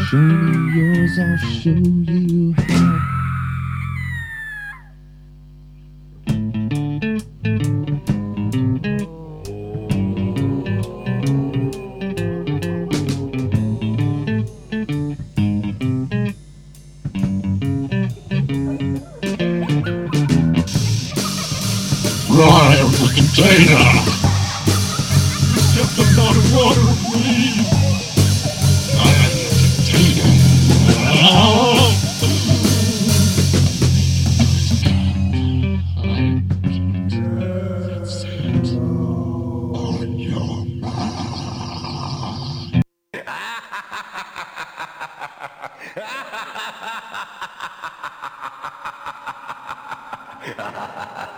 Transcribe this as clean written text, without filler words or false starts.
Show me yours, I'll show you how. I am the container. Just a lot of water, please. I am the container. That's it. On your mind.